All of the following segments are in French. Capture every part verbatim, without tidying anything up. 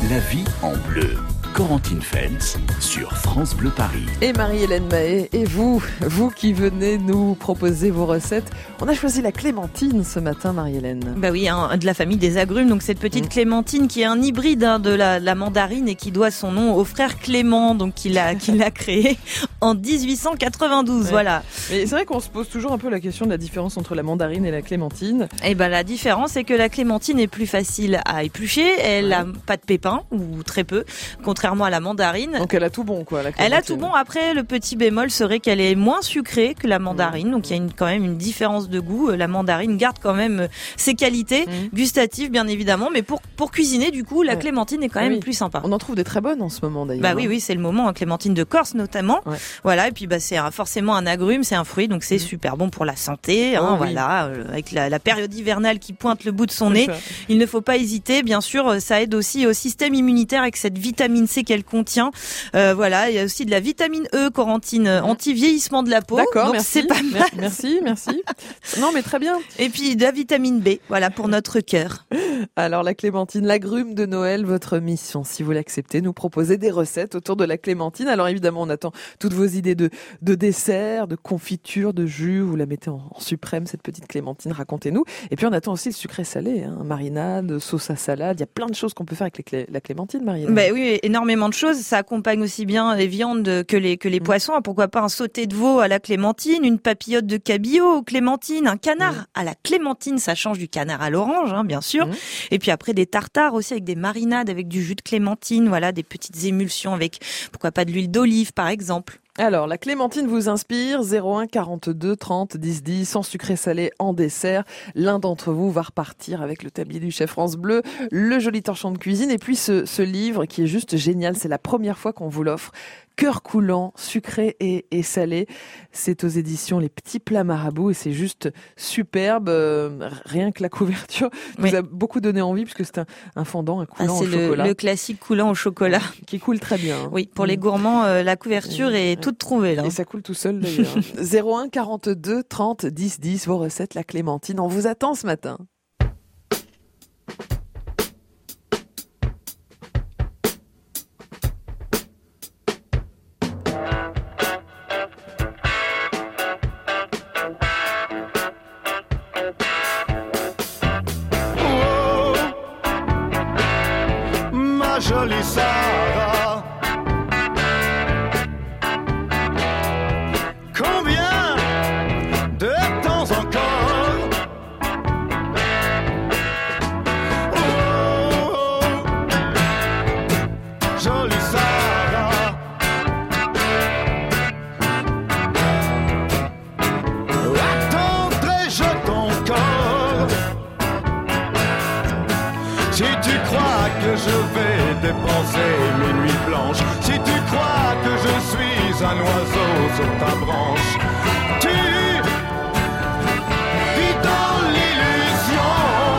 La vie en bleu. Corentine Feltz sur France Bleu Paris. Et Marie-Hélène Mahé, et vous, vous qui venez nous proposer vos recettes. On a choisi la clémentine ce matin, Marie-Hélène. Bah oui, hein, de la famille des agrumes, donc cette petite mmh. clémentine qui est un hybride hein, de la, la mandarine et qui doit son nom au frère Clément, donc qui l'a, qui l'a créé en dix-huit cent quatre-vingt-douze. Ouais. Voilà. Mais c'est vrai qu'on se pose toujours un peu la question de la différence entre la mandarine et la clémentine. Et ben la différence, c'est que la clémentine est plus facile à éplucher, elle ouais. a pas de pépins ou très peu, contrairement à la mandarine. Donc elle a tout bon quoi. La elle a tout bon. Après, le petit bémol serait qu'elle est moins sucrée que la mandarine, mmh. donc il y a une, quand même une différence de goût. La mandarine garde quand même ses qualités mmh. gustatives, bien évidemment, mais pour pour cuisiner, du coup, la ouais. clémentine est quand même oui. plus sympa. On en trouve des très bonnes en ce moment d'ailleurs. Bah oui, oui, c'est le moment. Hein, clémentine de Corse notamment. Ouais. Voilà, et puis bah c'est forcément un agrume, c'est un fruit, donc c'est mmh. super bon pour la santé. Hein, oh, voilà, oui. euh, avec la, la période hivernale qui pointe le bout de son c'est nez, ça. Il ne faut pas hésiter. Bien sûr, ça aide aussi au système immunitaire avec cette vitamine C qu'elle contient. Euh, voilà, il y a aussi de la vitamine E, Corentine, mmh. anti-vieillissement de la peau. D'accord, donc merci. C'est pas mal. Merci, merci. Non, mais très bien. Et puis de la vitamine B, voilà, pour notre cœur. Alors la clémentine, l'agrume de Noël, votre mission, si vous l'acceptez, nous proposer des recettes autour de la clémentine. Alors évidemment, on attend toutes vos idées de, de desserts, de confitures, de jus. Vous la mettez en, en suprême, cette petite clémentine, racontez-nous. Et puis on attend aussi le sucré salé, hein, marinade, sauce à salade. Il y a plein de choses qu'on peut faire avec les clé- la clémentine, Marie-Hélène. Ben oui, énormément de choses. Ça accompagne aussi bien les viandes que les, que les mmh. poissons. Pourquoi pas un sauté de veau à la clémentine, une papillote de cabillaud aux clémentines, un canard mmh. à la clémentine. Ça change du canard à l'orange, hein, bien sûr. Mmh. Et puis après, des tartares aussi avec des marinades, avec du jus de clémentine. Voilà, des petites émulsions avec, pourquoi pas, de l'huile d'olive, par exemple. Alors, la clémentine vous inspire, zéro un quarante-deux trente dix dix, sans sucré salé en dessert. L'un d'entre vous va repartir avec le tablier du chef France Bleu, le joli torchon de cuisine et puis ce, ce livre qui est juste génial. C'est la première fois qu'on vous l'offre. Cœur coulant, sucré et, et salé. C'est aux éditions Les Petits Plats Marabout et c'est juste superbe. Euh, rien que la couverture oui. nous a beaucoup donné envie puisque c'est un, un fondant, un coulant ah, au chocolat. C'est le classique coulant au chocolat. Qui coule très bien. Hein. Oui, pour les gourmands, euh, la couverture mmh. est toute trouvée. Là. Et ça coule tout seul d'ailleurs. zéro un quarante-deux trente dix dix, vos recettes, la clémentine. On vous attend ce matin. Jolie Sarah, combien de temps encore? Oh, oh, jolie Sarah, attendrai-je ton corps? Si tu crois que je vais dépenser mes nuits blanches, si tu crois que je suis un oiseau sur ta branche, tu vis dans l'illusion,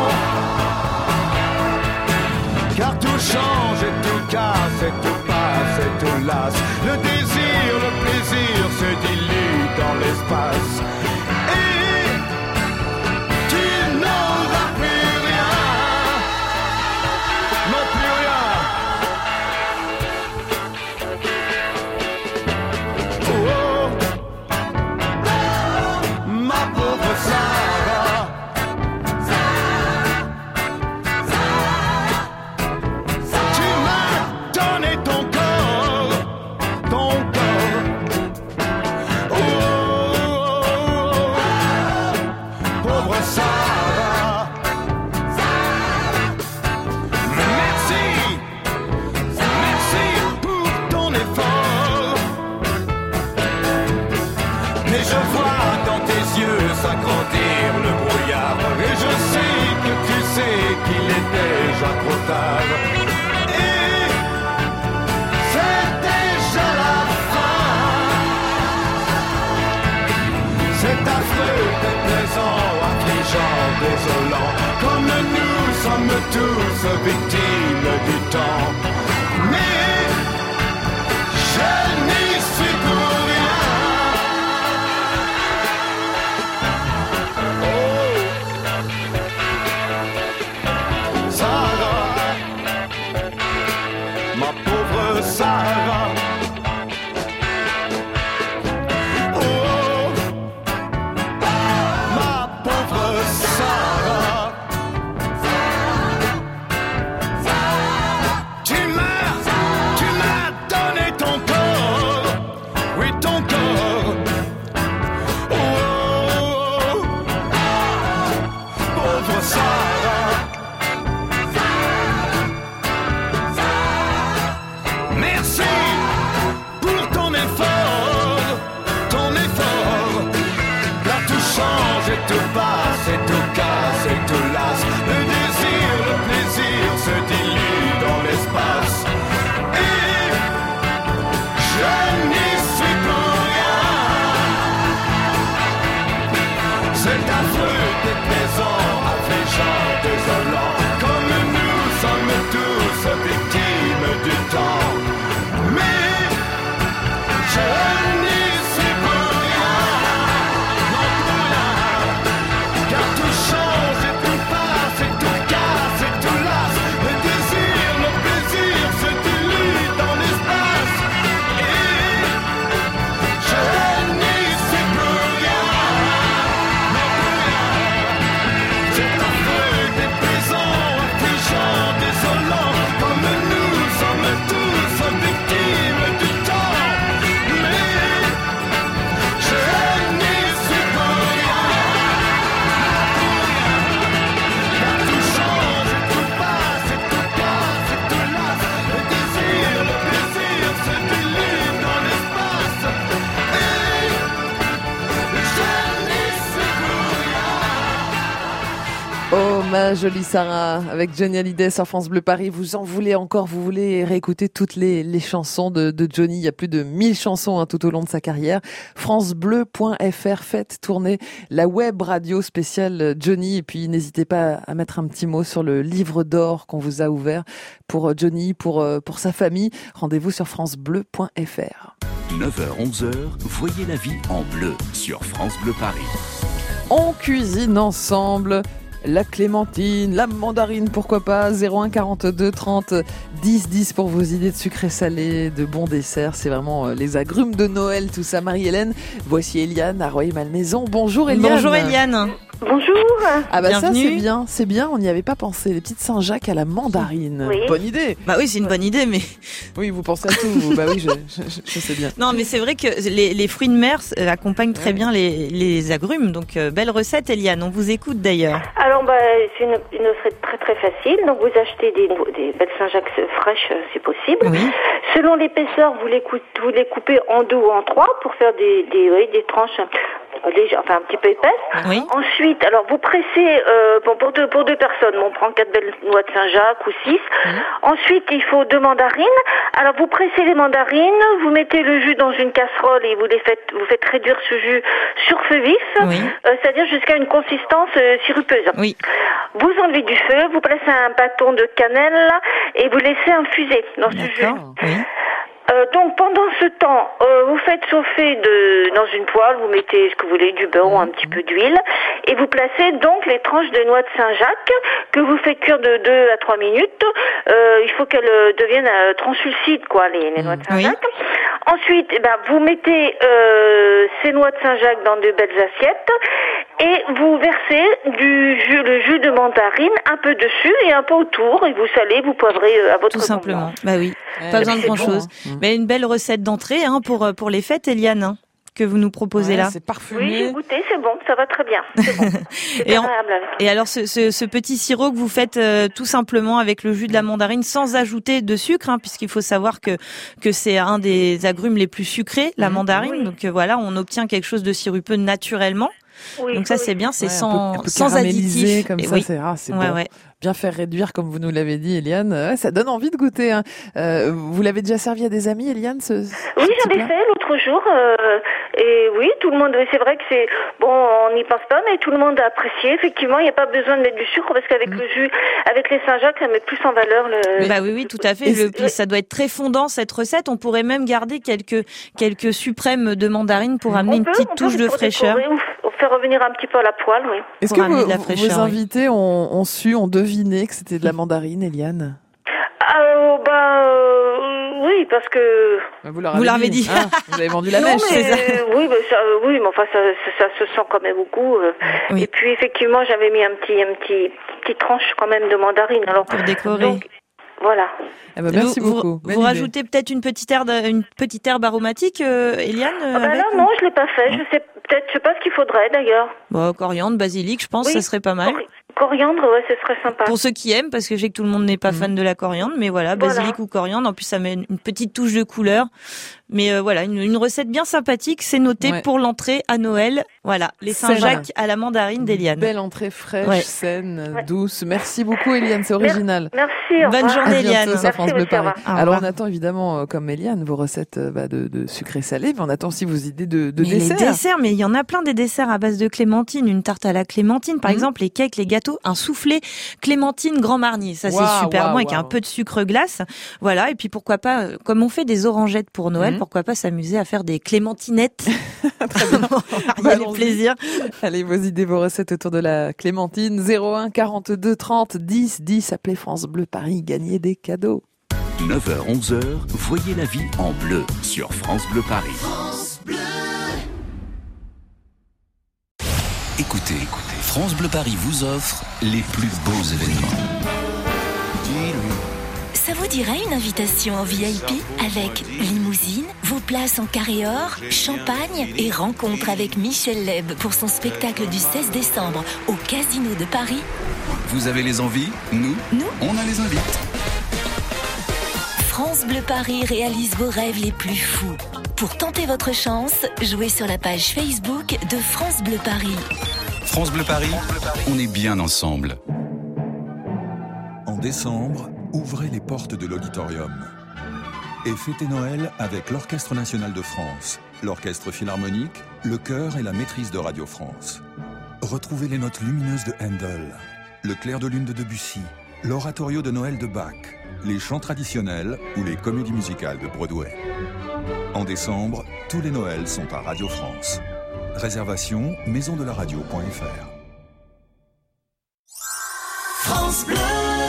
car tout change et tout casse et tout passe et tout lasse. Le désir, le plaisir se dilue dans l'espace. Et tu n'auras plus rien. Non, plus rien. Oh, oh, ma pauvre Sarah. Tu m'as donné ton corps, ton corps. Oh, oh, oh, oh, pauvre Sarah. Merci, merci pour ton effort. Mais je vois dans tes yeux s'agrandir le brouillard. Et je sais que tu sais qu'il est déjà trop tard. Et c'est déjà la fin. C'est affreux, déplaisant, affligeant, désolant. Comme nous sommes tous victimes du temps. Mais je n'y suis pour rien. Oh, Sarah, ma pauvre Sarah. Ma jolie Sarah, avec Johnny Hallyday sur France Bleu Paris. Vous en voulez encore, vous voulez réécouter toutes les, les chansons de, de Johnny. Il y a plus de mille chansons hein, tout au long de sa carrière. francebleu point f r, faites tourner la web radio spéciale Johnny. Et puis n'hésitez pas à mettre un petit mot sur le livre d'or qu'on vous a ouvert pour Johnny, pour, pour sa famille. Rendez-vous sur francebleu point f r. neuf heures onze heures, voyez la vie en bleu sur France Bleu Paris. On cuisine ensemble. La clémentine, la mandarine, pourquoi pas, zéro un quarante-deux trente dix dix pour vos idées de sucré salé, de bons desserts. C'est vraiment les agrumes de Noël, tout ça. Marie-Hélène, voici Eliane à Rueil-Malmaison. Bonjour Eliane. Bonjour Eliane. Bonjour. Ah bah Bienvenue. Ça c'est bien, c'est bien, on n'y avait pas pensé. Les petites Saint-Jacques à la mandarine. Oui. Bonne idée. Bah oui, c'est une bonne idée, mais... Oui, vous pensez à tout. Vous. Bah oui, je, je, je sais bien. Non, mais c'est vrai que les, les fruits de mer euh, accompagnent très ouais. bien les, les agrumes. Donc, euh, belle recette, Eliane. On vous écoute d'ailleurs. Alors, bah, c'est une, une recette très très facile. Donc, vous achetez des, des belles Saint-Jacques fraîches, c'est possible. Oui. Selon l'épaisseur, vous les, cou- vous les coupez en deux ou en trois pour faire des, des, oui, des tranches... Légère, enfin un petit peu épaisse. Oui. Ensuite, alors vous pressez euh, bon, pour deux pour deux personnes, on prend quatre belles noix de Saint-Jacques ou six. Mmh. Ensuite, il faut deux mandarines. Alors vous pressez les mandarines, vous mettez le jus dans une casserole et vous les faites vous faites réduire ce jus sur feu vif, oui. euh, c'est-à-dire jusqu'à une consistance euh, sirupeuse. Oui. Vous enlevez du feu, vous placez un bâton de cannelle et vous laissez infuser dans ce jus. Oui. Euh, donc pendant ce temps, euh, vous faites chauffer de, dans une poêle, vous mettez ce que vous voulez, du beurre ou un petit peu d'huile, et vous placez donc les tranches de noix de Saint-Jacques que vous faites cuire de deux à trois minutes. Euh, il faut qu'elles deviennent euh, translucides, quoi, les, les noix de Saint-Jacques. Oui. Ensuite, eh ben, vous mettez euh, ces noix de Saint-Jacques dans de belles assiettes et vous versez du jus, le jus de mandarine un peu dessus et un peu autour, et vous salez, vous poivrez euh, à votre Tout simplement. Bah oui, ouais, pas besoin de grand bon, chose. Hein. Mais une belle recette d'entrée hein, pour pour les fêtes, Eliane, hein, que vous nous proposez ouais, là. C'est parfumé. Oui, j'ai goûté, c'est bon, ça va très bien. C'est bon. C'est et, en, agréable. et alors ce, ce, ce petit sirop que vous faites euh, tout simplement avec le jus de la mandarine sans ajouter de sucre, hein, puisqu'il faut savoir que que c'est un des agrumes les plus sucrés, la mandarine. Oui. Donc euh, voilà, on obtient quelque chose de sirupeux naturellement. Oui, donc ça oui. c'est bien, c'est ouais, sans un peu, un peu sans additifs comme et ça, oui. c'est rare, c'est ouais, bon. Ouais. Bien faire réduire, comme vous nous l'avez dit, Eliane. Ouais, ça donne envie de goûter. Hein. Euh, vous l'avez déjà servi à des amis, Eliane ce, ce Oui, j'en ai fait l'autre jour. Euh, et oui, tout le monde. C'est vrai que c'est bon, on n'y pense pas, mais tout le monde a apprécié. Effectivement, il n'y a pas besoin de mettre du sucre parce qu'avec mmh. le jus, avec les Saint-Jacques, ça met plus en valeur le. Bah oui, oui, tout à fait. Le, puis ça doit être très fondant cette recette. On pourrait même garder quelques quelques suprêmes de mandarine pour amener une peut, petite touche de fraîcheur. Ou faire revenir un petit peu à la poêle, oui. Est-ce pour que vos, fraîcheur, vos invités oui. ont, ont su, ont deviné que c'était de la mandarine, Eliane? Euh, bah, euh, oui, parce que... Vous leur Vous avez l'avez dit. dit. Ah, vous avez vendu la non, mèche, mais, c'est ça. oui, mais ça, euh, oui, mais enfin, ça, ça, ça se sent quand même beaucoup. euh. Oui. Et puis, effectivement, j'avais mis un petit, un petit, petite tranche quand même de mandarine. Alors, Pour décorer. donc, voilà. Eh ben, merci vous, beaucoup. Vous, Belle vous idée. rajoutez peut-être une petite herbe, une petite herbe aromatique, euh, Eliane euh, Ah ben avec, là, ou- non, je l'ai pas fait. Je sais peut-être, je sais pas ce qu'il faudrait d'ailleurs. Bon, coriandre, basilic, je pense, Oui. ça serait pas mal. Cori- Coriandre, ouais, ce serait sympa. Pour ceux qui aiment, parce que je sais que tout le monde n'est pas Mhm. fan de la coriandre, mais voilà, Voilà. basilic ou coriandre, en plus ça met une petite touche de couleur. Mais euh, voilà, une, une recette bien sympathique, c'est noté Ouais. pour l'entrée à Noël. Voilà, les Saine. Saint-Jacques à la mandarine d'Eliane. Belle entrée fraîche, Ouais. saine, Ouais. douce. Merci beaucoup, Eliane, c'est original. Merci. Au Bonne revoir. journée, À bientôt Eliane. sur France Merci, Bleu monsieur, au Paris. revoir. Au Alors revoir. on attend évidemment, euh, comme Eliane, vos recettes euh, bah, de, de sucré salé, mais on attend aussi vos idées de, de Mais les desserts. desserts, mais il y en a plein des desserts à base de clémentine, une tarte à la clémentine, par Mhm. exemple, les cakes, les gâteaux, un soufflé clémentine Grand Marnier. Ça, Waouh, c'est super waouh, bon avec waouh. un peu de sucre glace. Voilà. Et puis, pourquoi pas, euh, comme on fait des orangettes pour Noël, Mhm. pourquoi pas s'amuser à faire des clémentinettes. Très bien. Il y a du Allons-y. plaisir. Allez, vos idées, vos recettes autour de la clémentine. zéro un quarante-deux trente dix dix. Appelez France Bleu Paris, gagnez des cadeaux. neuf heures onze heures, voyez la vie en bleu sur France Bleu Paris. Écoutez, écoutez, France Bleu Paris vous offre les plus beaux événements. Ça vous dirait une invitation en V I P avec limousine, vos places en carré or, champagne et rencontre avec Michel Leb pour son spectacle du seize décembre au Casino de Paris? Vous avez les envies? Nous, Nous on a les invites. France Bleu Paris réalise vos rêves les plus fous. Pour tenter votre chance, jouez sur la page Facebook de France Bleu Paris. France Bleu Paris, on est bien ensemble. En décembre, ouvrez les portes de l'auditorium et fêtez Noël avec l'Orchestre national de France, l'Orchestre philharmonique, le chœur et la maîtrise de Radio France. Retrouvez les notes lumineuses de Handel, le clair de lune de Debussy, l'oratorio de Noël de Bach, les chants traditionnels ou les comédies musicales de Broadway. En décembre, tous les Noëls sont à Radio France. Réservation maison de la radio point f r. France Bleu.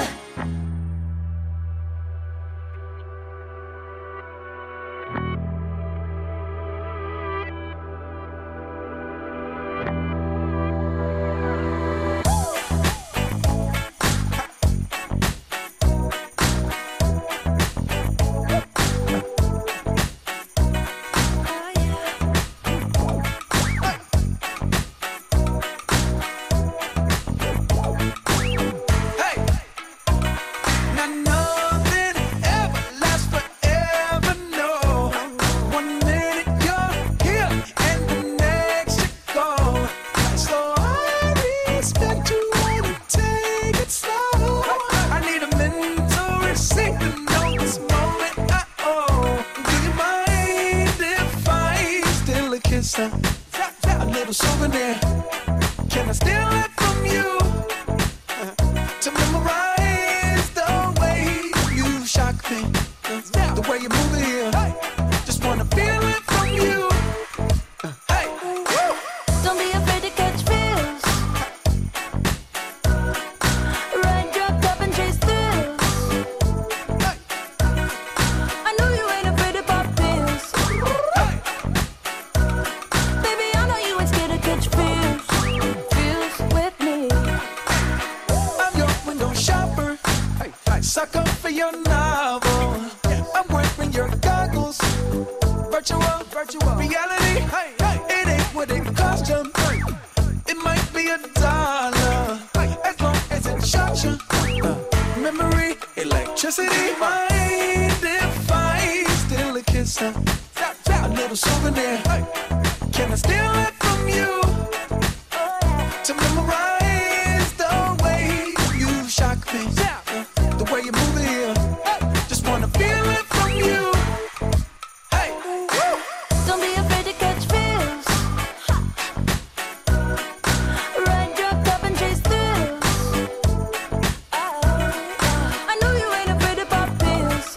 A little souvenir. Can I steal it from you? To memorize the way you shock me, the way you move it here. Just wanna feel it from you. Hey, Don't be afraid to catch feels. Ride your cup and chase thrills. I know you ain't afraid to pop pills. Baby, I know you ain't scared to catch feels. Feels with me. I'm your window shopper. Sucker for your novel. I'm wearing your goggles. Virtual, virtual reality. It ain't what it cost you. It might be a dollar, as long as it shocks you. Uh, memory, electricity, mind if I steal a kiss? Uh, a little souvenir. Can I steal it from you? To memorize the way you shock me, uh, the way you move it here. Just wanna feel it from you. Hey, woo. Don't be afraid to catch feels. Ride your cup and chase thrills. I know you ain't afraid to pop pills.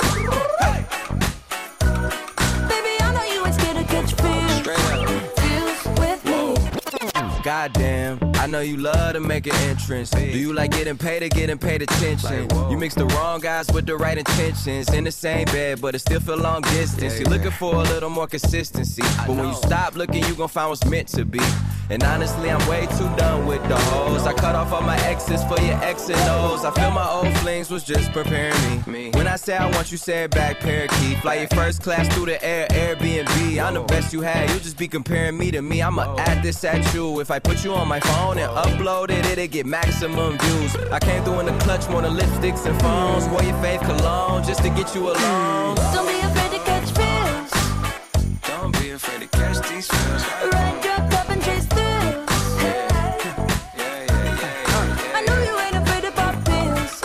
Baby, I know you ain't scared to catch feels. Feels with me. Goddamn, I I know you love to make an entrance. Do you like getting paid or getting paid attention? You mix the wrong guys with the right intentions. In the same bed, but it still feel long distance. You're looking for a little more consistency. But when you stop looking, you gon' find what's meant to be. And honestly, I'm way too done with the hoes. I cut off all my exes for your X and O's. I feel my old flings was just preparing me. When I say I want you, say it back, parakeet. Fly your first class through the air, Airbnb. I'm the best you had, you just be comparing me to me. I'ma add this at you. If I put you on my phone and upload it, it'll get maximum views. I came through in the clutch, more than lipsticks and phones. Wore your faith cologne just to get you alone. Don't be afraid to catch feels. Don't be afraid to catch these feels. Ride your cup and chase through. I know you ain't afraid to pop pills.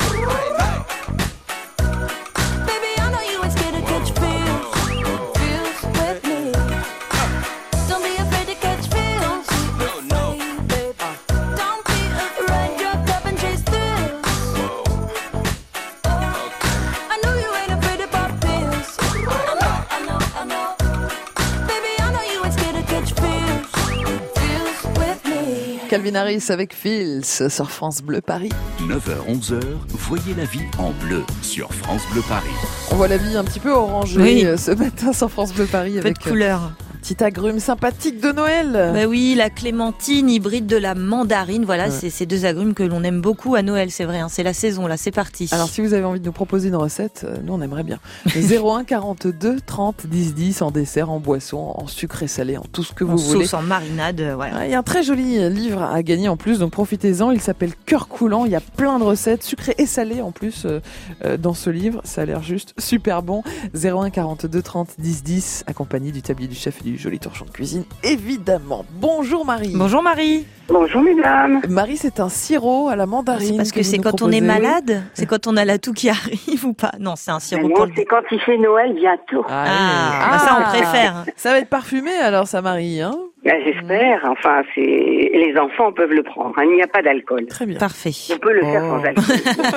Baby, I know you ain't scared to catch feels. Feels with me. Don't be afraid to catch feels. No, no. Don't be afraid. Ride your cup and chase through. I know you ain't afraid to pop pills. I know, I know, I know. Baby, I know you ain't scared to catch feels. Feels with me. Calvin Harris avec Fields sur France Bleu Paris. neuf heures onze heures, voyez la vie en bleu sur France Bleu Paris. On voit la vie un petit peu orangée Oui. euh, ce matin sur France Bleu Paris Peu avec de couleurs. un petit agrume sympathique de Noël. Bah oui, la clémentine hybride de la mandarine. Voilà, Ouais. c'est ces deux agrumes que l'on aime beaucoup à Noël, c'est vrai. Hein, c'est la saison, là, c'est parti. Alors si vous avez envie de nous proposer une recette, euh, nous on aimerait bien. zéro un quarante-deux trente dix dix en dessert, en boisson, en sucré salé, en tout ce que en vous voulez. sauce, en marinade, euh, voilà. Ouais, il y a un très joli livre à gagner en plus, donc profitez-en. Il s'appelle Cœur coulant. Il y a plein de recettes sucrées et salées en plus euh, euh, dans ce livre. Ça a l'air juste super bon. zéro un quarante-deux trente dix dix, accompagné du tablier du chef et du joli torchon de cuisine, évidemment. Bonjour Marie. Bonjour Marie. Bonjour mesdames. Marie, c'est un sirop à la mandarine. C'est parce que, vous c'est nous quand on est proposez. malade. C'est quand on a la toux qui arrive ou pas. Non, c'est un sirop Non, pour le... c'est quand il fait Noël bientôt. Ah, Ah, oui. bah ça on Ah. préfère. Ça va être parfumé alors, ça Marie, hein? Ben, j'espère. Enfin, c'est les enfants peuvent le prendre. hein. Il n'y a pas d'alcool. Très bien. Parfait. On peut le faire Oh. sans alcool.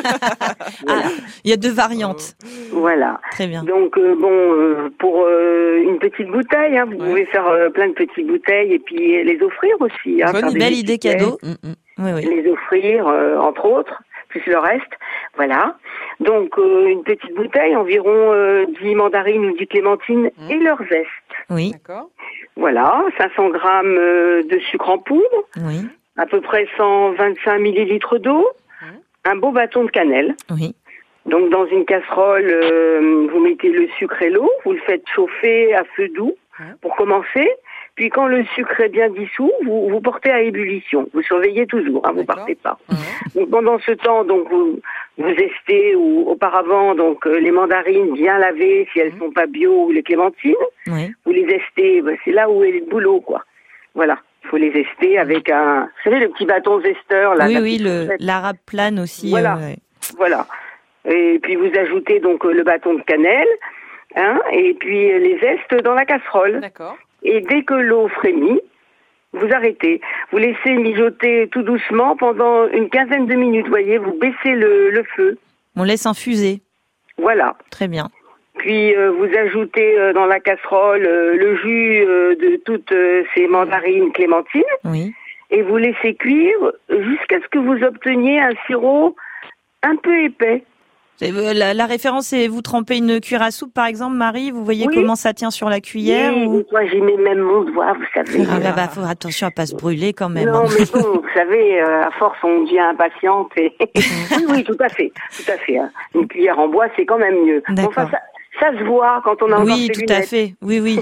voilà. Ah, il y a deux variantes. Voilà. Très bien. Donc euh, bon, euh, pour euh, une petite bouteille, hein, vous Ouais. pouvez faire euh, plein de petites bouteilles et puis les offrir aussi. Hein, Bonne faire des Belle idée étiquettes, cadeau. Mm, mm. Oui, oui. Les offrir, euh, entre autres, plus le reste. Voilà. Donc euh, une petite bouteille, environ euh, dix mandarines ou dix clémentines Mmh. et leur zeste. Oui, D'accord. Voilà, cinq cents grammes euh, de sucre en poudre, oui, à peu près cent vingt-cinq millilitres d'eau, Mmh. un beau bâton de cannelle. oui. Donc dans une casserole, euh, vous mettez le sucre et l'eau, vous le faites chauffer à feu doux Ouais. pour commencer. Puis quand le sucre est bien dissous, vous, vous portez à ébullition. Vous surveillez toujours, hein, vous D'accord. partez pas. Ouais. Donc pendant ce temps, donc vous vous estez ou auparavant donc euh, les mandarines bien lavées si elles Mhm. sont pas bio ou les clémentines. Oui. Vous les estez, ben, c'est là où est le boulot quoi. Voilà, il faut les ester avec un, vous savez le petit bâton zesteur là. Oui, la oui, petite le fourchette. l'arabe plane aussi. Voilà. euh, ouais. Voilà. Et puis vous ajoutez donc euh, le bâton de cannelle, hein, et puis euh, les zestes dans la casserole. D'accord. Et dès que l'eau frémit, vous arrêtez. Vous laissez mijoter tout doucement pendant une quinzaine de minutes. Vous voyez, vous baissez le, le feu. On laisse infuser. Voilà. Très bien. Puis euh, vous ajoutez euh, dans la casserole euh, le jus euh, de toutes euh, ces mandarines clémentines Oui. et vous laissez cuire jusqu'à ce que vous obteniez un sirop un peu épais. C'est- euh, La, la référence, c'est vous trempez une cuillère à soupe, par exemple, Marie. Vous voyez Oui. comment ça tient sur la cuillère Oui, ou... moi j'y mets même mon doigt, vous savez. Ah bah, bah, faut attention à pas se brûler quand même. Non, hein. mais bon, vous savez, euh, à force, on devient impatiente. Et... oui, oui, tout à fait, tout à fait. hein. Une cuillère en bois, c'est quand même mieux. Bon, enfin, D'accord. ça, ça se voit quand on a encore Oui, ses tout à lunettes. fait. Oui, oui.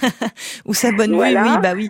Ou sa bonne Voilà. oui, oui, bah oui.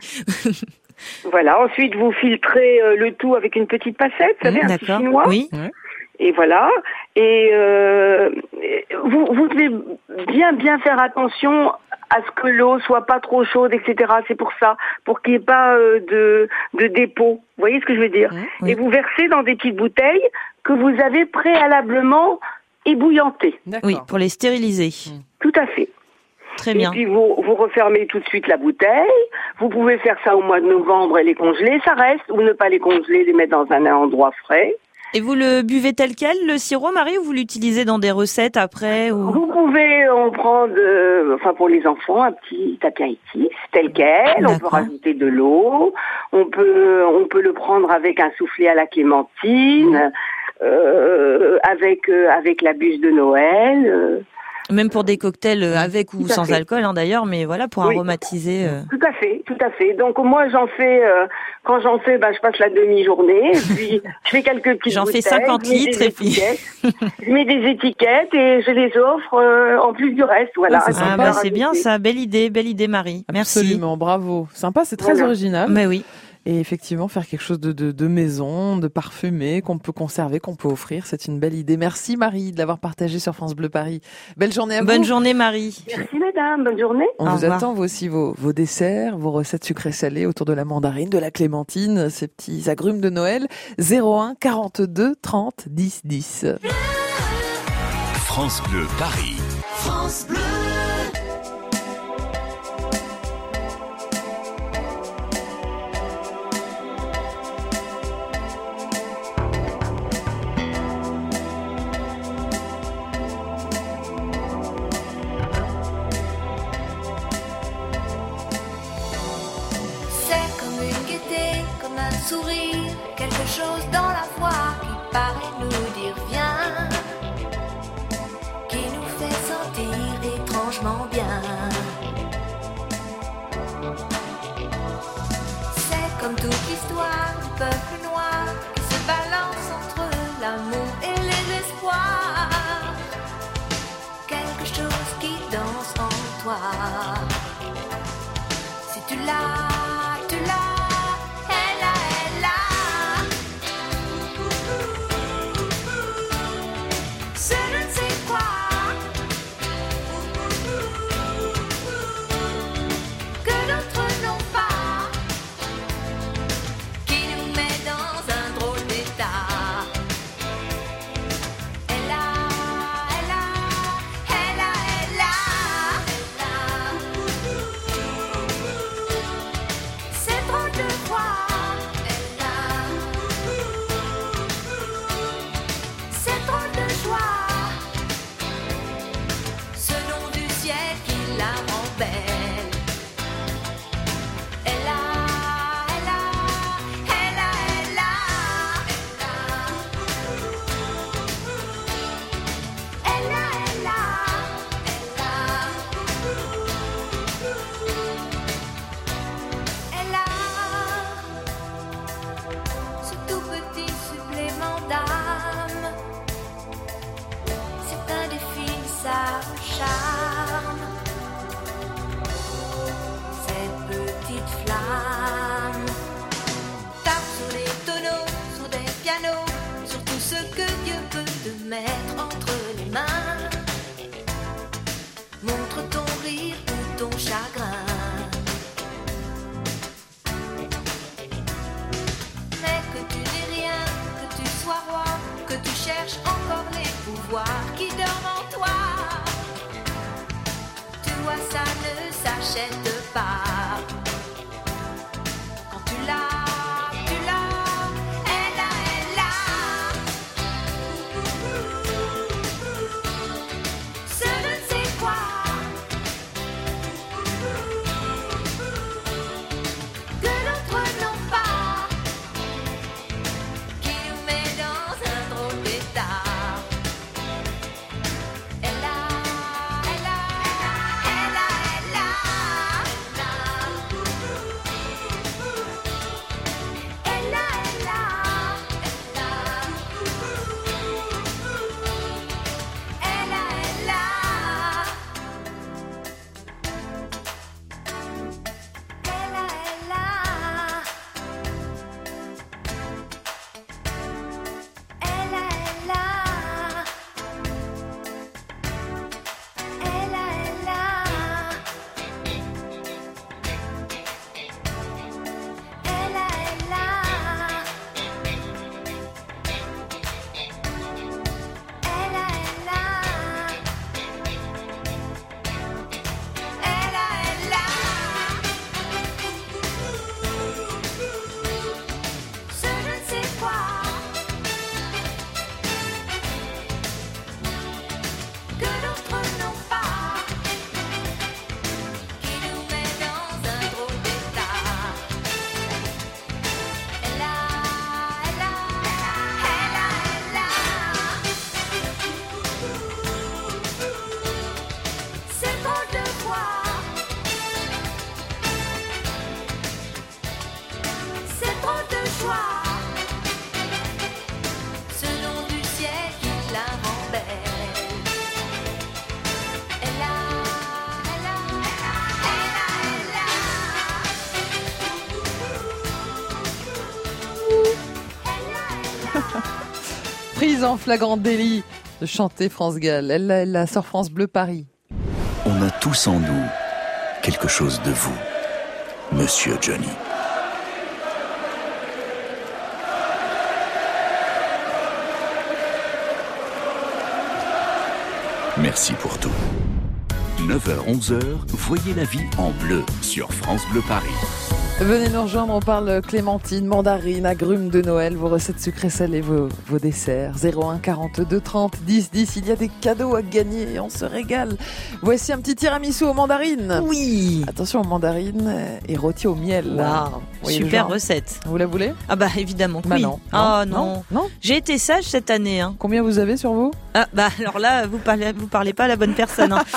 Voilà. Ensuite, vous filtrez euh, le tout avec une petite passette, vous savez, un petit D'accord. chinois. Oui. Et voilà. Et euh, vous, vous devez bien, bien faire attention à ce que l'eau soit pas trop chaude, et cetera. C'est pour ça, pour qu'il n'y ait pas euh, de, de dépôt. Vous voyez ce que je veux dire? Oui. Et vous versez dans des petites bouteilles que vous avez préalablement ébouillantées. D'accord. Oui, pour les stériliser. Tout à fait. Très bien. Et puis vous, vous refermez tout de suite la bouteille. Vous pouvez faire ça au mois de novembre et les congeler, ça reste, ou ne pas les congeler, les mettre dans un endroit frais. Et vous le buvez tel quel, le sirop, Marie, ou vous l'utilisez dans des recettes après ou... Vous pouvez en prendre, euh, enfin pour les enfants, un petit apéritif tel quel. D'accord. On peut rajouter de l'eau. On peut, on peut le prendre avec un soufflé à la clémentine, euh, avec euh, avec la bûche de Noël. Euh. Même pour des cocktails avec ou sans fait. alcool, hein, d'ailleurs, mais voilà, pour Oui. aromatiser. Euh... Tout à fait, tout à fait. Donc moi j'en fais, euh, quand j'en fais, bah, je passe la demi-journée, et puis je fais quelques petites J'en fais bouteilles, cinquante je mets litres des et puis... étiquettes, je mets des étiquettes et je les offre euh, en plus du reste. Voilà. Ah, c'est Ah sympa. bah c'est bien ça, belle idée, belle idée Marie. Merci. Absolument, bravo. Sympa, c'est très Voilà. original. Mais oui. Et effectivement, faire quelque chose de, de, de maison, de parfumé, qu'on peut conserver, qu'on peut offrir, c'est une belle idée. Merci Marie de l'avoir partagé sur France Bleu Paris. Belle journée à vous. Bonne journée Marie. Merci madame, bonne journée. On Au vous revoir. attend, vous aussi, vos, vos desserts, vos recettes sucrées salées autour de la mandarine, de la clémentine, ces petits agrumes de Noël. zéro un quarante-deux trente dix dix. France Bleu Paris. France Bleu. C'est comme une gaieté, comme un sourire, quelque chose dans la voix qui paraît nous dire viens, qui nous fait sentir étrangement bien. C'est comme toute l'histoire du peuple noir qui se balance entre l'amour et les espoirs, quelque chose qui danse en toi. Si tu l'as, tu l'as, elle a, elle a. Ce je ne sais quoi que d'autres n'ont pas, qui nous met dans un drôle d'état. Elle a, elle a, elle a, elle a, elle a. C'est trop de fois, elle a. C'est trop de joie. Ce nom du ciel qui la rend belle. Elle a, elle a, elle a, elle a, elle a. Elle a, elle a, elle a. Elle a ce tout petit supplément d'âme. C'est indéfinissable charme. Cette petite flamme tape sur les tonneaux, sur des pianos, sur tout ce que Dieu peut te mettre entre les mains. Montre ton rire ou ton chagrin. Mais que tu n'es rien, que tu sois roi, que tu cherches encore les pouvoirs qui dorment en toi. Tu vois, ça ne s'achète pas. Quand tu l'as, tu l'as, elle a, elle a. Ce je ne sais quoi que d'autres n'ont pas, qui nous met dans un drôle d'état. Elle a, elle a, elle a, elle a, elle a. accusée en flagrant délit de chanter France Gall. Elle, elle la sort France Bleu Paris. On a tous en nous quelque chose de vous, Monsieur Johnny. Merci pour tout. neuf heures onze heures, voyez la vie en bleu sur France Bleu Paris. Venez nous rejoindre, on parle clémentine, mandarine, agrumes de Noël, vos recettes sucrées salées, vos, vos desserts. zéro un quarante-deux trente dix dix, il y a des cadeaux à gagner et on se régale. Voici un petit tiramisu aux mandarines. Oui. Attention aux mandarines et rôti au miel. Wow. Super recette. Vous la voulez? Ah bah évidemment que bah oui. Non. Ah non. non. non. non. J'ai été sage cette année. Hein. Combien vous avez sur vous? Ah bah alors là, vous parlez, vous parlez pas à la bonne personne. Hein.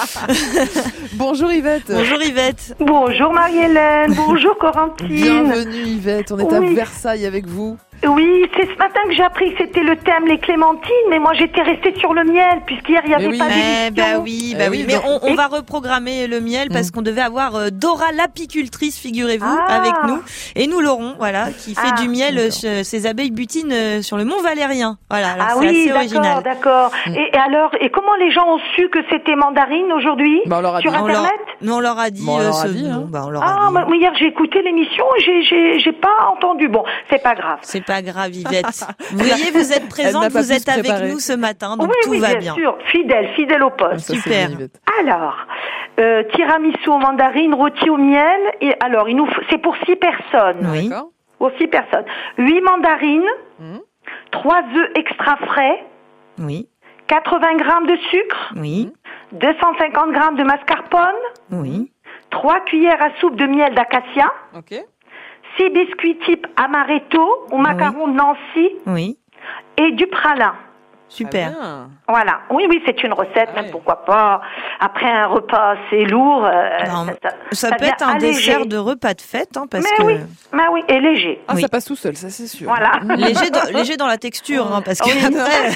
Bonjour Yvette. Bonjour Yvette. Bonjour Marie-Hélène. Bonjour Corentine. Bienvenue Yvette, on est oui. à Versailles avec vous. Oui, c'est ce matin que j'ai appris que c'était le thème les clémentines, mais moi j'étais restée sur le miel, puisqu'hier il n'y avait oui. pas d'émission. Eh bah oui, bah eh oui, oui, mais donc... on, on va reprogrammer le miel parce mmh. qu'on devait avoir euh, Dora l'apicultrice, figurez-vous, ah. avec nous. Et nous l'aurons, voilà, qui fait ah, du miel, euh, ses abeilles butines euh, sur le Mont Valérien. Voilà, alors ah c'est oui, assez original. d'accord, d'accord. Mmh. Et, et alors, et comment les gens ont su que c'était mandarine aujourd'hui bah, on leur a sur dit. Internet? on leur... Non, on leur a dit. Bon, on leur a euh, dit, hein. bon, bah, on leur ah, a dit. Bah, hier j'ai écouté l'émission, j'ai, j'ai, j'ai pas entendu. Bon, c'est pas grave. C'est pas grave, Yvette. Vous voyez, vous êtes présente, vous êtes avec nous ce matin, donc oui, tout oui, va bien. bien. Sûr, fidèle, fidèle au poste. Ça, super. Bien, alors, euh, tiramisu aux mandarines, rôti au miel. Et alors, il nous, faut, c'est pour six personnes. Oui. D'accord. Pour six personnes. Huit mandarines, mmh. trois œufs extra frais. Oui. quatre-vingts grammes de sucre. Oui. deux cent cinquante grammes de mascarpone. Oui. trois cuillères à soupe de miel d'acacia. Ok. six biscuits type amaretto ou macaron oui. de Nancy. Oui. Et du pralin. Super. Ah voilà. Oui, oui, c'est une recette, ah même oui. pourquoi pas. Après un repas, c'est lourd. Euh, non, ça, ça, ça peut être un alléger. dessert de repas de fête, hein, parce mais que. Oui, mais oui, et léger. Ah, oui. ça passe tout seul, ça c'est sûr. Voilà. léger, dans, léger dans la texture, hein, parce que oui.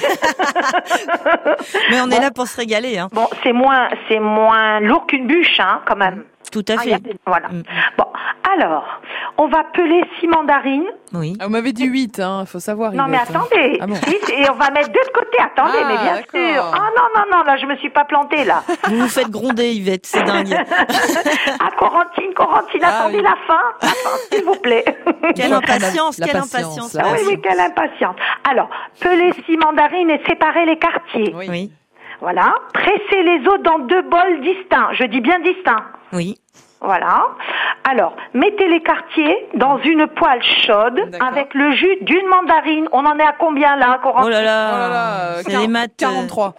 après. Mais on bon. est là pour se régaler. Hein. Bon, c'est moins, c'est moins lourd qu'une bûche, hein, quand même. Tout à fait. Ah, a, voilà. Mm. Bon, alors, on va peler six mandarines. Oui. Ah, vous m'avez dit huit, hein, faut savoir. Non, Yvette, mais hein. attendez. Ah bon. Et on va mettre deux de côté. Attendez, ah, mais bien d'accord. sûr. Ah non, non, non, là, je me suis pas plantée, là. Vous vous faites gronder, Yvette, c'est dingue. Ah, Corentine, Corentine, ah, attendez oui. la fin. La fin, s'il vous plaît. Quelle impatience, la, la quelle patience, impatience. la Ah, oui, oui, quelle impatience. Alors, peler six mandarines et séparer les quartiers. Oui. Oui. Voilà. Presser les os dans deux bols distincts. Je dis bien distincts. Oui. Voilà. Alors, mettez les quartiers dans une poêle chaude D'accord. avec le jus d'une mandarine. On en est à combien là, Corentin? Oh là là, oh là, là c'est quarante, les maths. quarante-trois.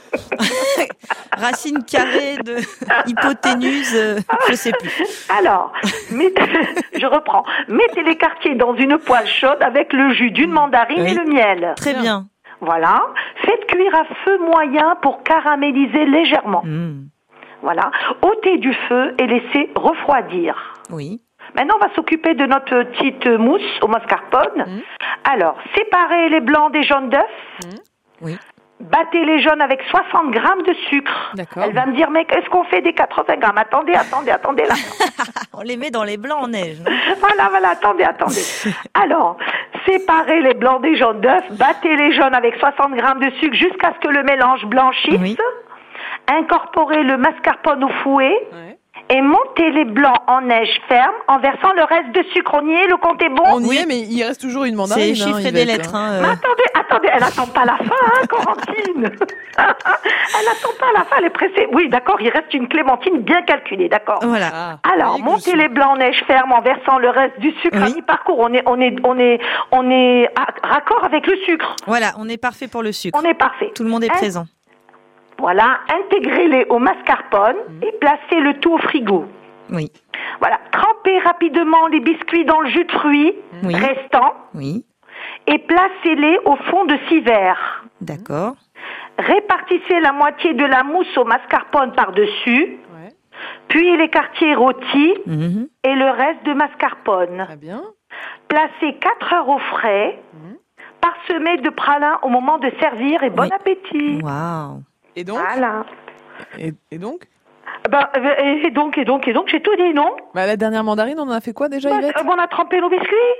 Racine carrée de hypoténuse, euh, je sais plus. Alors, mettez, je reprends. Mettez les quartiers dans une poêle chaude avec le jus d'une mandarine oui. et le miel. Très bien. Voilà. Faites cuire à feu moyen pour caraméliser légèrement. Mmh. Voilà. Ôtez du feu et laissez refroidir. Oui. Maintenant, on va s'occuper de notre petite mousse au mascarpone. Mmh. Alors, séparez les blancs des jaunes d'œufs. Mmh. Oui. Battez les jaunes avec soixante grammes de sucre. D'accord. Elle va me dire, mais qu'est-ce qu'on fait des quatre-vingts grammes? Attendez, attendez, attendez là. On les met dans les blancs en neige. Voilà, voilà, attendez, attendez. Alors, séparez les blancs des jaunes d'œufs. Battez les jaunes avec soixante grammes de sucre jusqu'à ce que le mélange blanchisse. Oui. Incorporez le mascarpone au fouet. Ouais. Et montez les blancs en neige ferme en versant le reste de sucre. On y est, le compte est bon? On y Oui. est, mais il reste toujours une mandarine. C'est chiffrer hein, des Yvette, lettres. hein. Hein, Mais euh. attendez, attendez, elle attend pas la fin, hein, Corentine. Elle attend pas la fin, elle est pressée. Oui, d'accord, il reste une clémentine bien calculée, d'accord. Voilà. Ah, Alors, voyez que montez je les blancs en neige ferme en versant le reste du sucre Oui. à mi-parcours. On est, on est, on est, on est à- raccord avec le sucre. Voilà, on est parfait pour le sucre. On est parfait. Tout le monde est Hein? présent. Voilà, intégrez-les au mascarpone et placez le tout au frigo. Oui. Voilà, trempez rapidement les biscuits dans le jus de fruits Oui. restant Oui. et placez-les au fond de six verres. D'accord. Répartissez la moitié de la mousse au mascarpone par-dessus, Ouais. puis les quartiers rôtis Mhm. et le reste de mascarpone. Très bien. Placez quatre heures au frais, Mhm. parsemez de pralin au moment de servir et bon Oui. appétit. Waouh. Et donc Voilà. et, et donc Ben, euh, et donc, et donc, et donc, j'ai tout dit, non? bah, la dernière mandarine, on en a fait quoi déjà, Ben, Yvette? euh, On a trempé nos biscuits.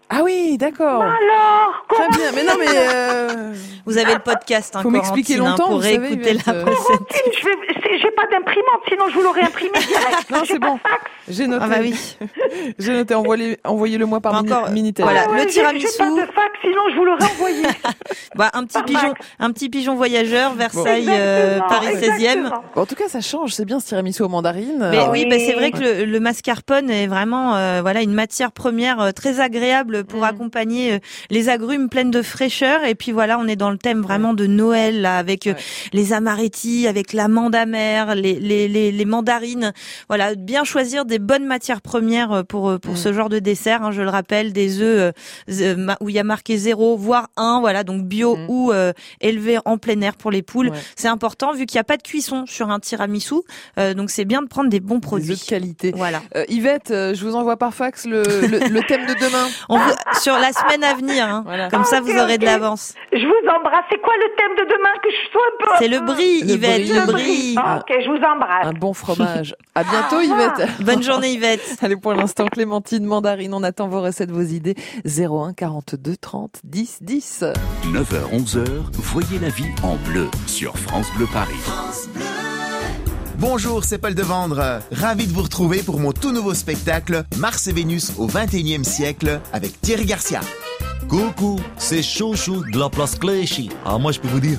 Ah oui, d'accord. Alors, très bien. Mais non, mais euh... vous avez le podcast. Hein, faut m'expliquer longtemps pour réécouter la recette. Je vais, j'ai pas d'imprimante, sinon je vous l'aurais imprimé direct. Non, c'est bon. J'ai noté. Ah bah oui. J'ai noté. Envoyez, envoyez-le moi par encore Minitel. Voilà, ah ouais, le tiramisu. J'ai pas de fax, sinon je vous l'aurais envoyé. bah, un petit par pigeon, Max. un petit pigeon voyageur, Versailles, bon. euh, Paris seizième. Bon, en tout cas, ça change. C'est bien ce tiramisu aux mandarines. Mais Alors, oui, bah, c'est vrai que le, le mascarpone est vraiment, euh, voilà, une matière première euh, très agréable pour mmh. accompagner euh, les agrumes pleines de fraîcheur. Et puis voilà, on est dans le thème vraiment de Noël là, avec euh, ouais. les amarettis, avec l'amande amère, les, les les les mandarines. Voilà, bien choisir des bonnes matières premières pour pour mmh. ce genre de dessert. Hein, je le rappelle, des œufs euh, où il y a marqué zéro, voire un. Voilà, donc bio mmh. ou euh, élevé en plein air pour les poules. Ouais. C'est important vu qu'il n'y a pas de cuisson sur un tiramisu. Euh, donc c'est bien de prendre des bons produits. Des œufs de qualité. Voilà. Euh, Yvette, euh, je vous envoie par fax le le, le thème de demain. On vous, sur la semaine à venir. Hein. Voilà. Comme ah, ça, okay, vous aurez okay. de l'avance. Je vous embrasse. C'est quoi le thème de demain que je sois un peu... C'est le brie, le Yvette, brie. le brie. Ah, ok, je vous embrasse. Un bon fromage. À bientôt, Yvette. Bonne journée, Yvette. Allez, pour l'instant, Clémentine, mandarine, on attend vos recettes, vos idées. zéro un quarante-deux trente dix dix. neuf heures onze heures, voyez la vie en bleu sur France Bleu Paris. France Bleu. Bonjour, c'est Paul Devendre. Ravi de vous retrouver pour mon tout nouveau spectacle Mars et Vénus au vingt et unième siècle avec Thierry Garcia. Coucou, c'est Chouchou de la place Clichy. Ah, moi je peux vous dire,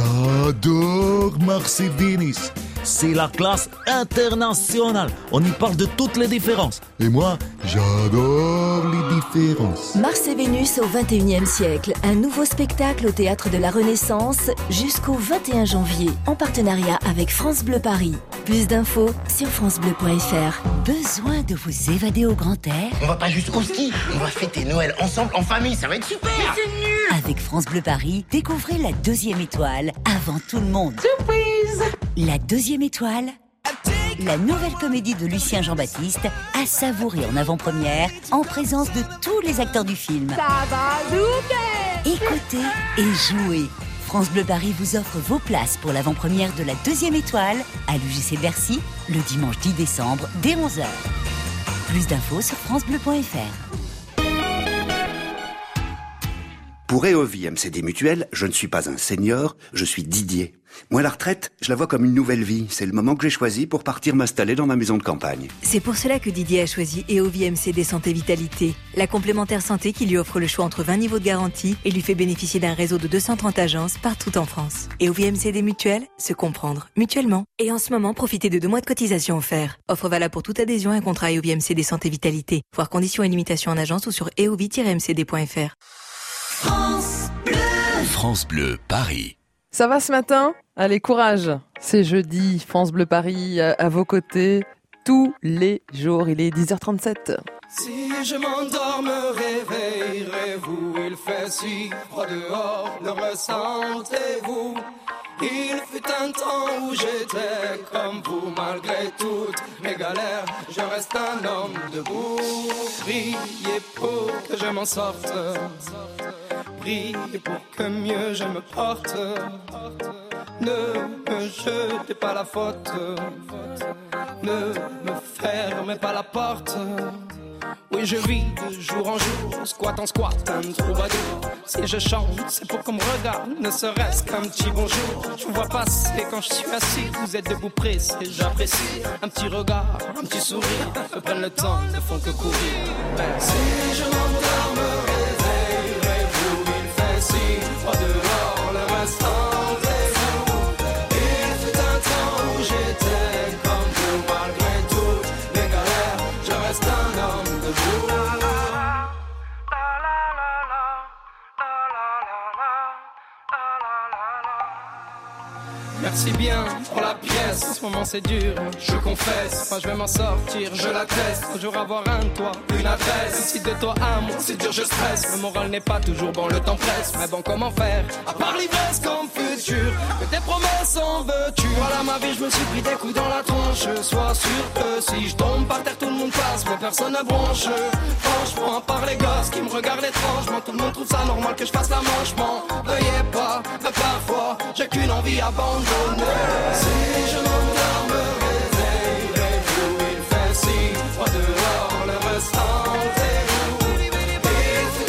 j'adore Mars et Vénus. C'est la classe internationale. On y parle de toutes les différences. Et moi, j'adore les différences. Mars et Vénus au vingt et unième siècle. Un nouveau spectacle au Théâtre de la Renaissance jusqu'au vingt et un janvier. En partenariat avec France Bleu Paris. Plus d'infos sur francebleu point fr. Besoin de vous évader au grand air? On va pas juste au ski. On va fêter Noël ensemble, en famille. Ça va être super. Mais c'est nul. Avec France Bleu Paris, découvrez la deuxième étoile avant tout le monde. Surprise. La deuxième étoile, la nouvelle comédie de Lucien Jean-Baptiste, à savourer en avant-première, en présence de tous les acteurs du film. Ça va zouker. Écoutez et jouez. France Bleu Paris vous offre vos places pour l'avant-première de la deuxième étoile à l'U G C Bercy, le dimanche dix décembre, dès onze heures. Plus d'infos sur francebleu point fr. Pour E O V I M C D Mutuelle, je ne suis pas un senior, je suis Didier. Moi, la retraite, je la vois comme une nouvelle vie. C'est le moment que j'ai choisi pour partir m'installer dans ma maison de campagne. C'est pour cela que Didier a choisi E O V I M C D Santé Vitalité, la complémentaire santé qui lui offre le choix entre vingt niveaux de garantie et lui fait bénéficier d'un réseau de deux cent trente agences partout en France. E O V I M C D Mutuelle, se comprendre mutuellement. Et en ce moment, profitez de deux mois de cotisation offerts. Offre valable pour toute adhésion à un contrat E O V I M C D Santé Vitalité. Voir conditions et limitations en agence ou sur e o v tiret m c d point f r. France Bleu. France Bleu Paris. Ça va ce matin? Allez, courage. C'est jeudi, France Bleu Paris à, à vos côtés tous les jours. Il est dix heures trente-sept. Si je m'endors, me réveillerez-vous? Il fait si froid dehors, le ressentez-vous? Il fut un temps où j'étais comme vous, malgré toutes mes galères, je reste un homme debout. Priez pour que je m'en sorte, priez pour que mieux je me porte. Ne me jetez pas la faute, ne me fermez pas la porte. Oui, je vis de jour en jour, squat en squat, un troubadour. Si je chante, c'est pour qu'on me regarde, ne serait-ce qu'un petit bonjour. Je vous vois passer quand je suis assis, vous êtes debout pressé, j'apprécie. Un petit regard, un petit sourire, me prennent le temps, ne font que courir. Si je m'endors, me réveillerez-vous? Il fait si froid dehors, le restant. Merci bien pour la pièce, en ce moment c'est dur, je confesse. Moi je vais m'en sortir, je l'atteste. Toujours avoir un toit, une adresse. Si de toi à moi c'est dur, je stresse. Le moral n'est pas toujours bon, le temps presse. Mais bon, comment faire, à part l'ivresse comme futur? Que tes promesses en veux-tu? Voilà ma vie, je me suis pris des coups dans la tronche. Sois sûr que si je tombe par terre, tout le monde passe, mais personne ne bronche. Franchement, à part les gosses qui me regardent étrangement, tout le monde trouve ça normal que je fasse la manche. M'en veuillez pas, mais parfois j'ai qu'une envie abandonnée. Si je m'endors, me réveillerez-vous? Il fait si froid dehors, le restant est vous. Il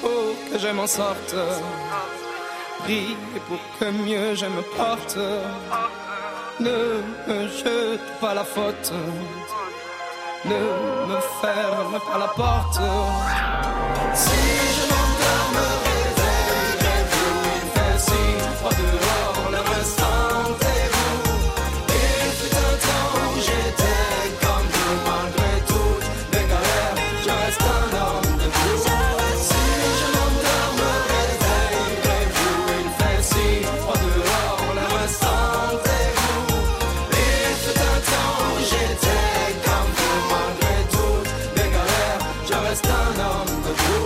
pour que je m'en sorte. Prie pour que mieux je me porte. Ne me jete pas la faute. Ne me ferme pas la porte. Si je m'endors, me réveillerai vous. Il fait si froid dehors, le reste rendez-vous. Il fut un temps où j'étais comme vous. Malgré toutes les galères, je reste un homme de vous. Si je m'endors, me réveillerai vous. Il fait si froid dehors, le reste rendez-vous. Il fut un temps où j'étais comme vous. Malgré toutes les galères, je reste un homme de vous.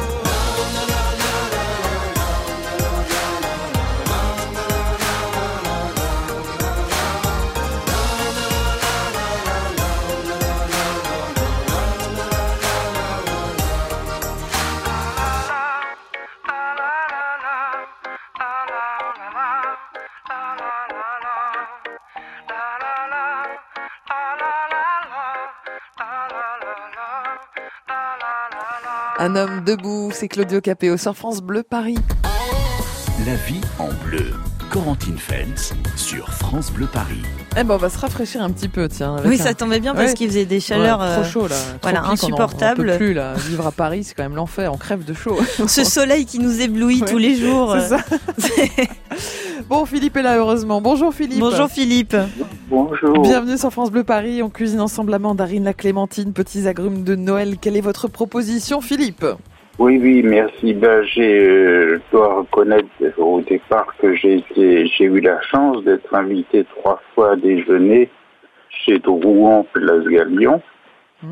Un homme debout, c'est Claudio Capéo sur France Bleu Paris. La vie en bleu. Corentine Feltz sur France Bleu Paris. Eh ben, on va se rafraîchir un petit peu, tiens. Oui, ça tombait bien parce ouais. qu'il faisait des chaleurs ouais, trop chaud là, voilà, trop insupportables. On, on peut plus là. Vivre à Paris, c'est quand même l'enfer. On crève de chaud. Ce soleil qui nous éblouit ouais. tous les jours. C'est ça. Bon, Philippe est là heureusement. Bonjour Philippe. Bonjour Philippe. Bonjour. Bienvenue sur France Bleu Paris. On cuisine ensemble la mandarine, la clémentine, petits agrumes de Noël. Quelle est votre proposition, Philippe ? Oui, oui, merci. Ben, j'ai, euh, je dois reconnaître au départ que j'ai été, j'ai eu la chance d'être invité trois fois à déjeuner chez Drouan, Place Galion. Mmh.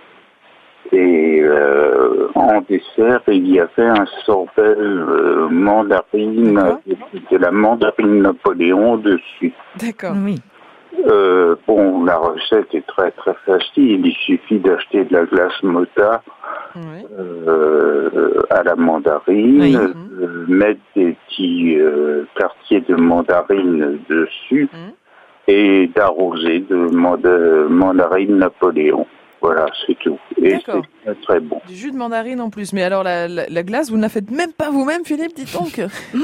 Et euh, en dessert, il y avait un sorbet euh, mandarine, avec de la mandarine Napoléon dessus. D'accord. Oui. Euh, bon, la recette est très très facile. Il suffit d'acheter de la glace Motta oui. euh, à la mandarine, oui. euh, mettre des petits euh, quartiers de mandarine dessus mmh. et d'arroser de manda- mandarine Napoléon. Voilà, c'est tout. Et D'accord. c'est très, très bon. Du jus de mandarine en plus. Mais alors, la, la, la glace, vous ne la faites même pas vous-même, Philippe, dites donc.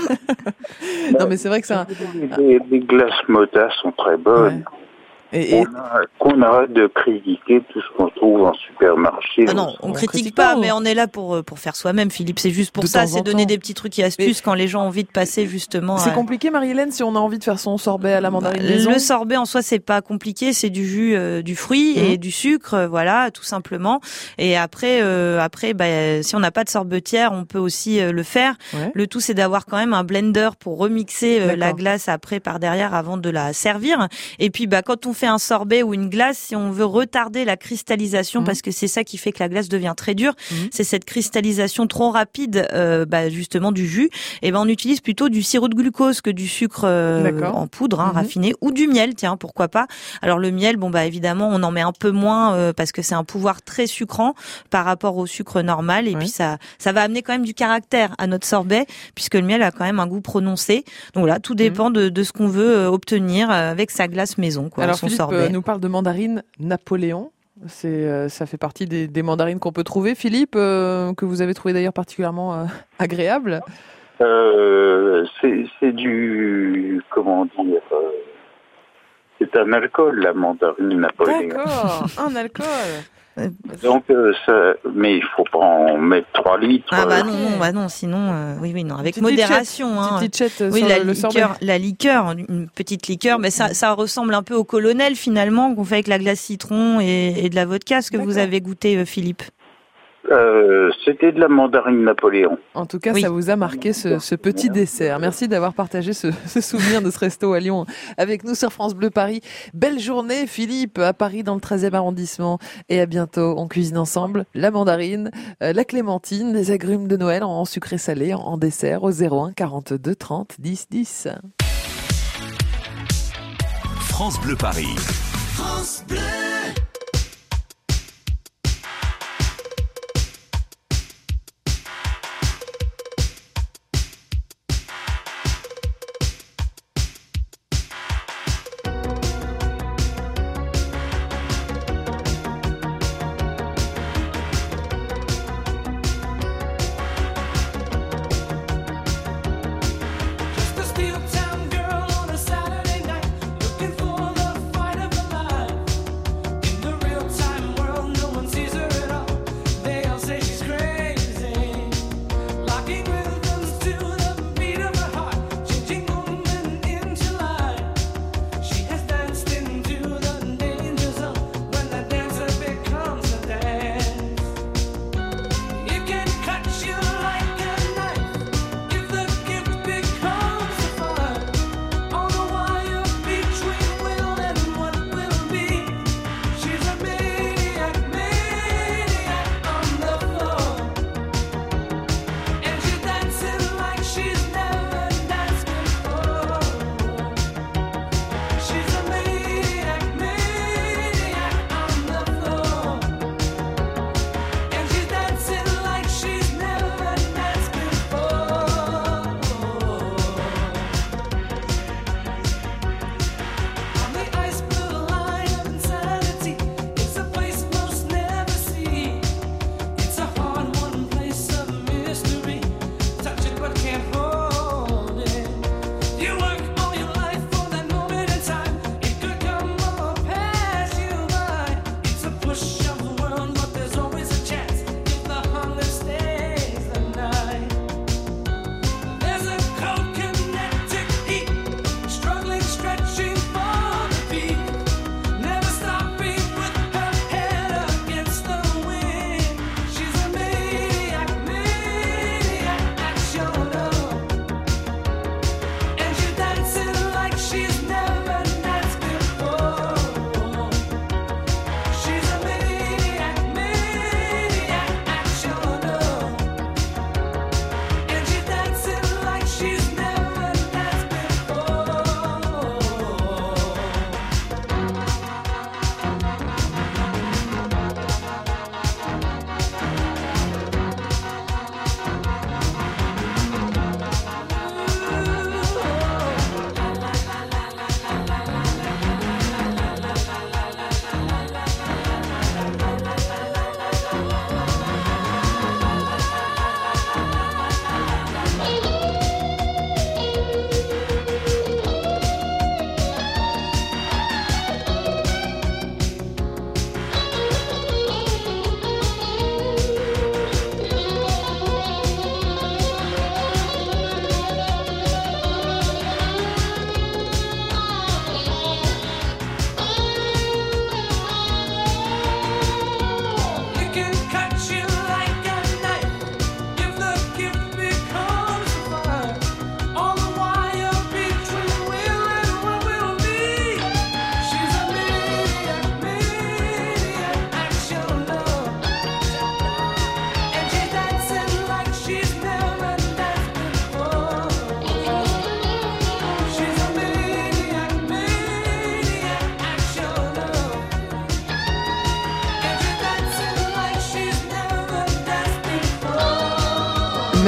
Non, mais c'est vrai que ça... Les, les glaces Motta sont très bonnes. Ouais. Et, et... On a, qu'on arrête de critiquer tout ce qu'on trouve en supermarché. Ah non, on, on critique, critique pas, pas mais on est là pour pour faire soi-même, Philippe. C'est juste pour de ça, c'est donner des petits trucs et astuces mais... quand les gens ont envie de passer justement. C'est à... compliqué, Marie-Hélène, si on a envie de faire son sorbet à la mandarine bah, maison. Le sorbet en soi, c'est pas compliqué, c'est du jus, euh, du fruit mmh. et du sucre, euh, voilà, tout simplement. Et après, euh, après, bah, si on n'a pas de sorbetière, on peut aussi euh, le faire. Ouais. Le tout, c'est d'avoir quand même un blender pour remixer euh, la glace après par derrière avant de la servir. Et puis, bah, quand on fait un sorbet ou une glace, si on veut retarder la cristallisation, mmh. parce que c'est ça qui fait que la glace devient très dure, mmh. c'est cette cristallisation trop rapide, euh, bah, justement du jus, et ben on utilise plutôt du sirop de glucose que du sucre euh, en poudre, hein, mmh. raffiné, ou du miel, tiens, pourquoi pas. Alors le miel, bon bah évidemment, on en met un peu moins euh, parce que c'est un pouvoir très sucrant par rapport au sucre normal, et oui. puis ça, ça va amener quand même du caractère à notre sorbet, puisque le miel a quand même un goût prononcé. Donc voilà, tout dépend mmh. de, de ce qu'on veut obtenir avec sa glace maison, quoi. Alors son Philippe sorbet. Euh, nous parle de mandarine Napoléon. C'est, euh, ça fait partie des, des mandarines qu'on peut trouver, Philippe, euh, que vous avez trouvé d'ailleurs particulièrement euh, agréable. Euh, c'est, c'est du, comment dire, euh, c'est un alcool, la mandarine Napoléon. D'accord, un alcool. Donc, euh, ça, mais il faut pas en mettre trois litres. Ah bah non, non, bah non, sinon, euh, oui, oui, non, avec petite modération. Lichette, hein. Petite oui, sur la le liqueur, la liqueur, une petite liqueur, mais ça, ça ressemble un peu au colonel finalement qu'on fait avec la glace citron et, et de la vodka. Ce que D'accord. vous avez goûté, Philippe? Euh, c'était de la mandarine Napoléon. En tout cas, oui. ça vous a marqué ce, ce petit dessert. Merci d'avoir partagé ce, ce souvenir de ce resto à Lyon avec nous sur France Bleu Paris. Belle journée, Philippe, à Paris dans le treizième arrondissement. Et à bientôt. On cuisine ensemble la mandarine, euh, la clémentine, les agrumes de Noël en sucré salé, en, en dessert au zéro un quarante-deux trente dix dix. France Bleu Paris. France Bleu.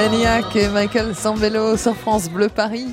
Maniac et Michael Sambello sur France Bleu Paris.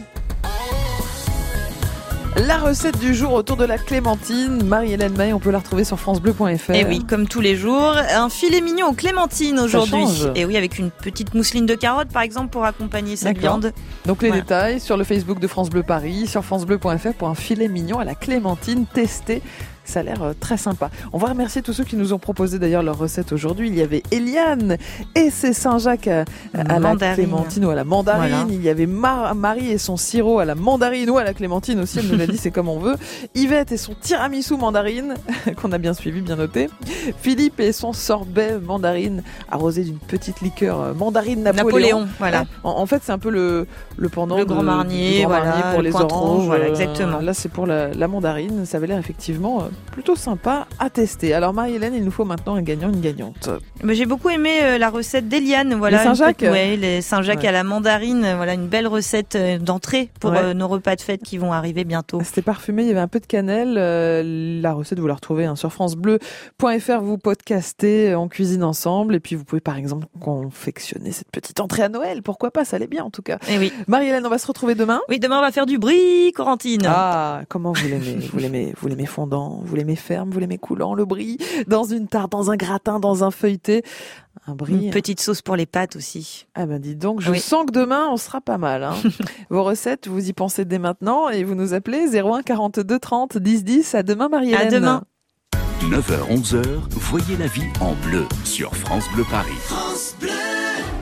La recette du jour autour de la clémentine, Marie-Hélène May, on peut la retrouver sur francebleu point f r. Et oui, comme tous les jours, un filet mignon aux clémentines aujourd'hui. Et oui, avec une petite mousseline de carotte par exemple pour accompagner cette D'accord. viande. Donc les Voilà. détails sur le Facebook de France Bleu Paris, sur francebleu point f r pour un filet mignon à la clémentine testé. Ça a l'air euh, très sympa. On va remercier tous ceux qui nous ont proposé d'ailleurs leur recette aujourd'hui. Il y avait Eliane et ses Saint-Jacques à, à la clémentine ou à la mandarine. Voilà. Il y avait Mar- Marie et son sirop à la mandarine ou à la clémentine aussi. Elle nous l'a dit, c'est comme on veut. Yvette et son tiramisu mandarine, qu'on a bien suivi, bien noté. Philippe et son sorbet mandarine arrosé d'une petite liqueur euh, mandarine Napoléon. Napoléon, voilà. En, en fait, c'est un peu le, le pendant Le de- Grand Marnier, du Grand voilà, Marnier pour le les Cointreau, oranges. voilà, Euh, exactement. Là, c'est pour la, la mandarine. Ça avait l'air effectivement euh, plutôt sympa à tester. Alors Marie-Hélène, il nous faut maintenant un gagnant, une gagnante. Mais j'ai beaucoup aimé euh, la recette d'Eliane. Voilà, Les Saint-Jacques une petite- ouais, les Saint-Jacques Ouais. à la mandarine. euh, Voilà, une belle recette euh, d'entrée pour Ouais. euh, nos repas de fête qui vont arriver bientôt. C'était parfumé, il y avait un peu de cannelle. Euh, la recette, vous la retrouvez hein, sur francebleu point f r. Vous podcastez, on cuisine ensemble. Et puis, vous pouvez par exemple confectionner cette petite entrée à Noël. Pourquoi pas, ça allait bien en tout cas. Et oui. Marie-Hélène, on va se retrouver demain. Oui, demain on va faire du brie, Corentine. Ah, comment vous l'aimez Vous l'aimez, vous l'aimez fondant, vous l'aimez ferme, vous l'aimez coulant, le brie, dans une tarte, dans un gratin, dans un feuilleté. Un brie. Une petite sauce pour les pâtes aussi. Ah ben dis donc, je Oui. sens que demain on sera pas mal. Hein. Vos recettes, vous y pensez dès maintenant et vous nous appelez zéro un quarante-deux trente dix dix. À demain Marie-Hélène. À demain. neuf heures onze heures, voyez la vie en bleu sur France Bleu Paris. France Bleu.